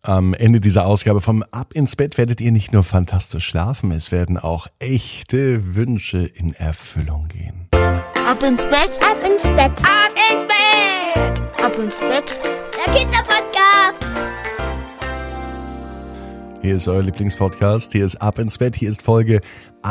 Am Ende dieser Ausgabe vom Ab ins Bett werdet ihr nicht nur fantastisch schlafen, es werden auch echte Wünsche in Erfüllung gehen. Ab ins Bett, ab ins Bett, ab ins Bett, ab ins Bett, der Kinderpodcast. Hier ist euer Lieblingspodcast, hier ist Ab ins Bett, hier ist Folge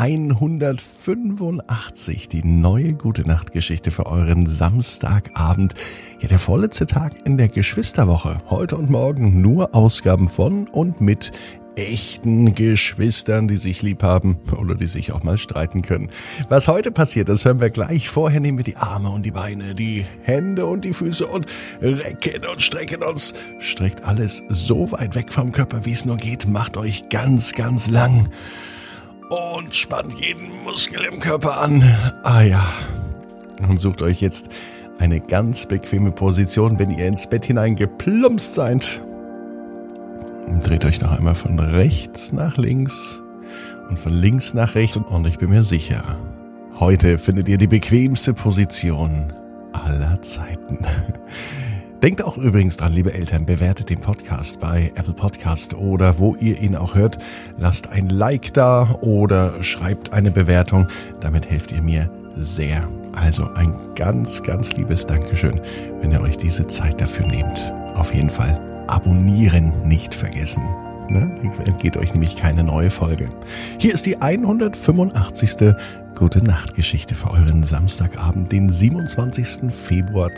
185, die neue Gute-Nacht-Geschichte für euren Samstagabend. Ja, der vorletzte Tag in der Geschwisterwoche. Heute und morgen nur Ausgaben von und mit echten Geschwistern, die sich lieb haben oder die sich auch mal streiten können. Was heute passiert, das hören wir gleich. Vorher nehmen wir die Arme und die Beine, die Hände und die Füße und recken und strecken uns. Streckt alles so weit weg vom Körper, wie es nur geht. Macht euch ganz, ganz lang und spannt jeden Muskel im Körper an. Ah ja, und sucht euch jetzt eine ganz bequeme Position, wenn ihr ins Bett hineingeplumpst seid. Dreht euch noch einmal von rechts nach links und von links nach rechts und ich bin mir sicher, heute findet ihr die bequemste Position aller Zeiten. Denkt auch übrigens dran, liebe Eltern, bewertet den Podcast bei Apple Podcast oder wo ihr ihn auch hört. Lasst ein Like da oder schreibt eine Bewertung. Damit helft ihr mir sehr. Also ein ganz, ganz liebes Dankeschön, wenn ihr euch diese Zeit dafür nehmt. Auf jeden Fall abonnieren nicht vergessen. Dann entgeht euch nämlich keine neue Folge. Hier ist die 185. Gute-Nacht-Geschichte für euren Samstagabend, den 27. Februar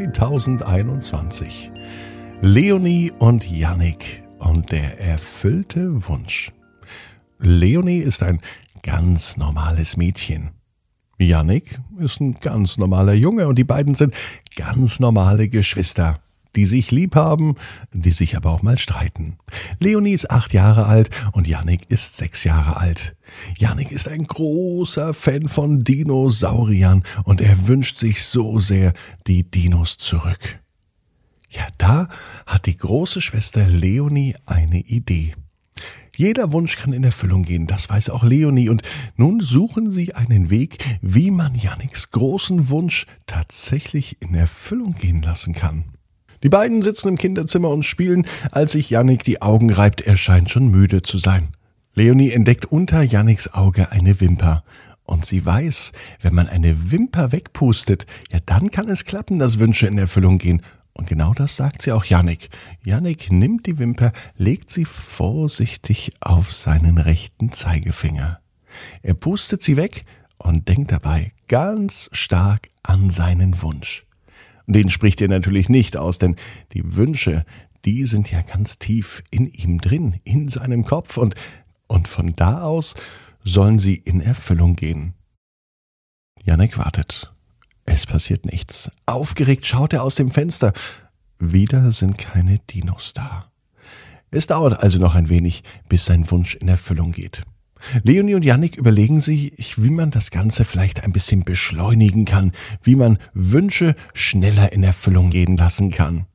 2021. Leonie und Yannick und der erfüllte Wunsch. Leonie ist ein ganz normales Mädchen. Yannick ist ein ganz normaler Junge und die beiden sind ganz normale Geschwister, die sich lieb haben, die sich aber auch mal streiten. Leonie ist 8 Jahre alt und Yannick ist 6 Jahre alt. Yannick ist ein großer Fan von Dinosauriern und er wünscht sich so sehr die Dinos zurück. Ja, da hat die große Schwester Leonie eine Idee. Jeder Wunsch kann in Erfüllung gehen, das weiß auch Leonie. Und nun suchen sie einen Weg, wie man Yannicks großen Wunsch tatsächlich in Erfüllung gehen lassen kann. Die beiden sitzen im Kinderzimmer und spielen, als sich Yannick die Augen reibt. Er scheint schon müde zu sein. Leonie entdeckt unter Yannicks Auge eine Wimper. Und sie weiß, wenn man eine Wimper wegpustet, ja dann kann es klappen, dass Wünsche in Erfüllung gehen. Und genau das sagt sie auch Yannick. Yannick nimmt die Wimper, legt sie vorsichtig auf seinen rechten Zeigefinger. Er pustet sie weg und denkt dabei ganz stark an seinen Wunsch. Den spricht er natürlich nicht aus, denn die Wünsche, die sind ja ganz tief in ihm drin, in seinem Kopf und von da aus sollen sie in Erfüllung gehen. Yannick wartet. Es passiert nichts. Aufgeregt schaut er aus dem Fenster. Wieder sind keine Dinos da. Es dauert also noch ein wenig, bis sein Wunsch in Erfüllung geht. Leonie und Yannick überlegen sich, wie man das Ganze vielleicht ein bisschen beschleunigen kann, wie man Wünsche schneller in Erfüllung gehen lassen kann.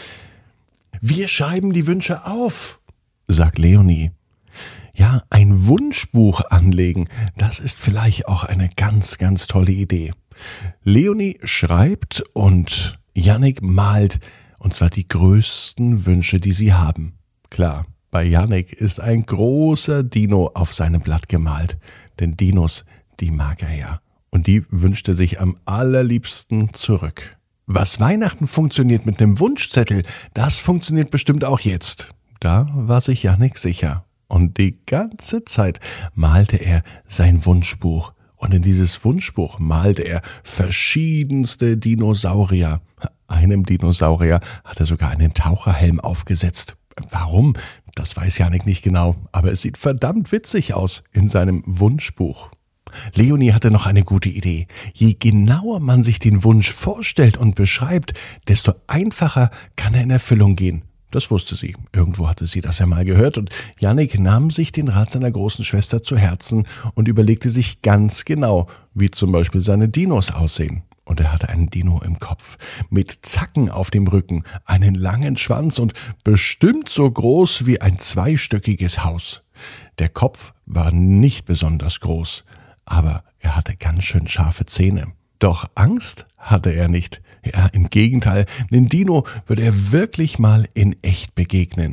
Wir schreiben die Wünsche auf, sagt Leonie. Ja, ein Wunschbuch anlegen, das ist vielleicht auch eine ganz, ganz tolle Idee. Leonie schreibt und Yannick malt, und zwar die größten Wünsche, die sie haben. Klar. Bei Yannick ist ein großer Dino auf seinem Blatt gemalt, denn Dinos, die mag er ja. Und die wünscht er sich am allerliebsten zurück. Was Weihnachten funktioniert mit einem Wunschzettel, das funktioniert bestimmt auch jetzt. Da war sich Yannick sicher. Und die ganze Zeit malte er sein Wunschbuch. Und in dieses Wunschbuch malte er verschiedenste Dinosaurier. Einem Dinosaurier hat er sogar einen Taucherhelm aufgesetzt. Warum? Das weiß Yannick nicht genau, aber es sieht verdammt witzig aus in seinem Wunschbuch. Leonie hatte noch eine gute Idee. Je genauer man sich den Wunsch vorstellt und beschreibt, desto einfacher kann er in Erfüllung gehen. Das wusste sie. Irgendwo hatte sie das ja mal gehört und Yannick nahm sich den Rat seiner großen Schwester zu Herzen und überlegte sich ganz genau, wie zum Beispiel seine Dinos aussehen. Und er hatte einen Dino im Kopf, mit Zacken auf dem Rücken, einen langen Schwanz und bestimmt so groß wie ein zweistöckiges Haus. Der Kopf war nicht besonders groß, aber er hatte ganz schön scharfe Zähne. Doch Angst hatte er nicht. Ja, im Gegenteil, den Dino würde er wirklich mal in echt begegnen.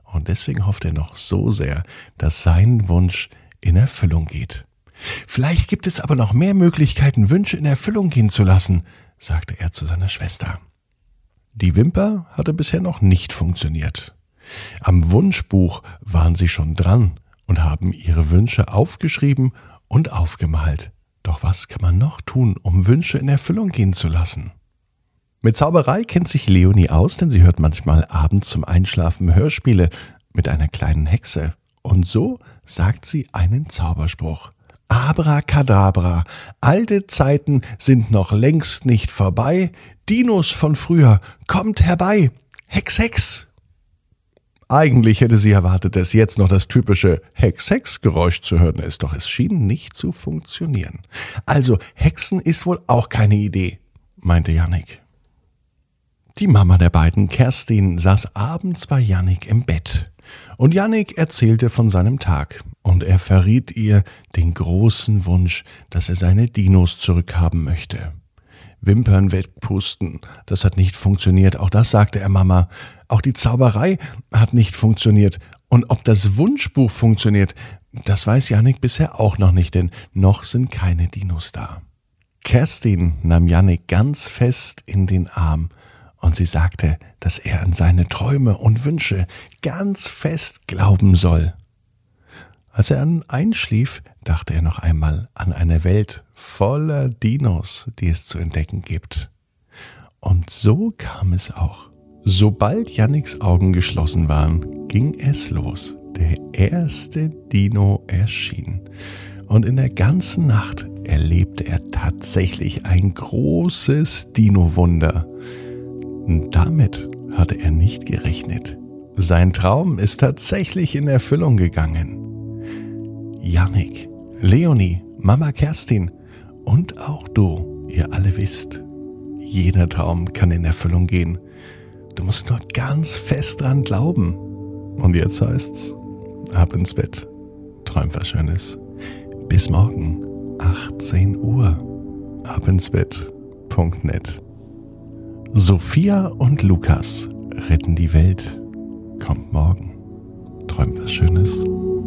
Und deswegen hofft er noch so sehr, dass sein Wunsch in Erfüllung geht. Vielleicht gibt es aber noch mehr Möglichkeiten, Wünsche in Erfüllung gehen zu lassen, sagte er zu seiner Schwester. Die Wimper hatte bisher noch nicht funktioniert. Am Wunschbuch waren sie schon dran und haben ihre Wünsche aufgeschrieben und aufgemalt. Doch was kann man noch tun, um Wünsche in Erfüllung gehen zu lassen? Mit Zauberei kennt sich Leonie aus, denn sie hört manchmal abends zum Einschlafen Hörspiele mit einer kleinen Hexe. Und so sagt sie einen Zauberspruch. Abracadabra, alte Zeiten sind noch längst nicht vorbei. Dinos von früher, kommt herbei. Hex, Hex. Eigentlich hätte sie erwartet, dass jetzt noch das typische Hex-Hex-Geräusch zu hören ist, doch es schien nicht zu funktionieren. Also Hexen ist wohl auch keine Idee, meinte Jannik. Die Mama der beiden, Kerstin, saß abends bei Jannik im Bett. Und Jannik erzählte von seinem Tag und er verriet ihr den großen Wunsch, dass er seine Dinos zurückhaben möchte. Wimpern wegpusten, das hat nicht funktioniert, auch das sagte er Mama. Auch die Zauberei hat nicht funktioniert. Und ob das Wunschbuch funktioniert, das weiß Jannik bisher auch noch nicht, denn noch sind keine Dinos da. Kerstin nahm Jannik ganz fest in den Arm und sie sagte, dass er an seine Träume und Wünsche ganz fest glauben soll. Als er einschlief, dachte er noch einmal an eine Welt voller Dinos, die es zu entdecken gibt. Und so kam es auch. Sobald Janniks Augen geschlossen waren, ging es los. Der erste Dino erschien. Und in der ganzen Nacht erlebte er tatsächlich ein großes Dino-Wunder. Und damit hatte er nicht gerechnet. Sein Traum ist tatsächlich in Erfüllung gegangen. Jannik, Leonie, Mama Kerstin und auch du, ihr alle wisst, jeder Traum kann in Erfüllung gehen. Du musst nur ganz fest dran glauben. Und jetzt heißt's, ab ins Bett, träum was Schönes. Bis morgen, 18 Uhr, abinsbett.net. Sophia und Lukas retten die Welt. Kommt morgen, träum was Schönes.